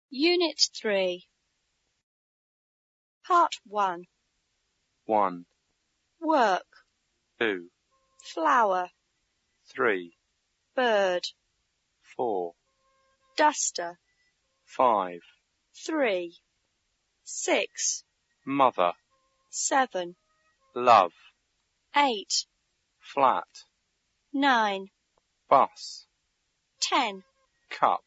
Unit 3. Part 1. 1, Work. 2, Flower. 3, Bird. 4, Duster. 5, 3. 6. mother, 7. love, 8. flat, 9. bus, 10. cup.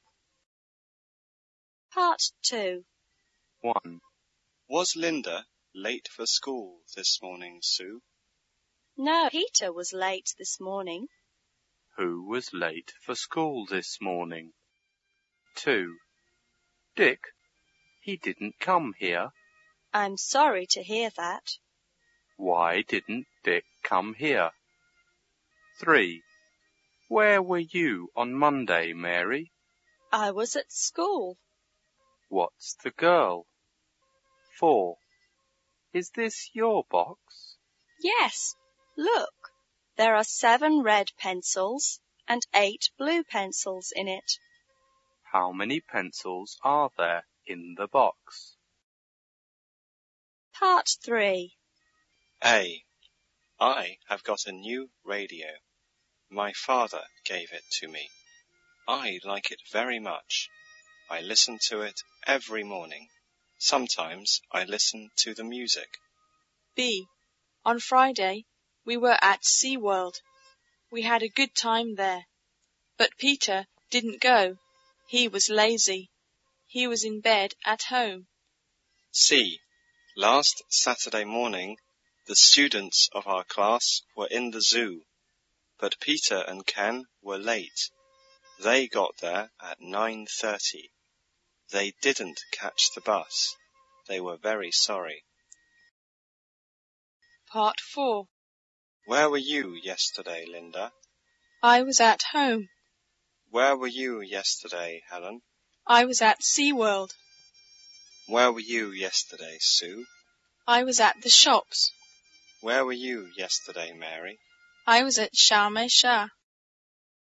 Part 2. 1, Was Linda late for school this morning, Sue? No, Peter was late this morning. who was late for school this morning? 2, Dick, he didn't come here. I'm sorry to hear that. Why didn't Dick come here? 3, where were you on Monday, Mary? I was at school. What's the girl? 4, is this your box? Yes, look. There are 7 red pencils and 8 blue pencils in it. How many pencils are there in the box? Part 3. A. I have got a new radio. My father gave it to me. I like it very much. I listen to it every morning. Sometimes I listen to the music. B. On Friday, we were at SeaWorld. We had a good time there. But Peter didn't go. He was lazy. He was in bed at home. C. Last Saturday morning, the students of our class were in the zoo, but Peter and Ken were late. They got there at 9:30. They didn't catch the bus. They were very sorry. Part 4. Where were you yesterday, Linda? I was at home. Where were you yesterday, Helen? I was at SeaWorld. Where were you yesterday, Sue? I was at the shops. Where were you yesterday, Mary? I was at Sharm el-Sheikh.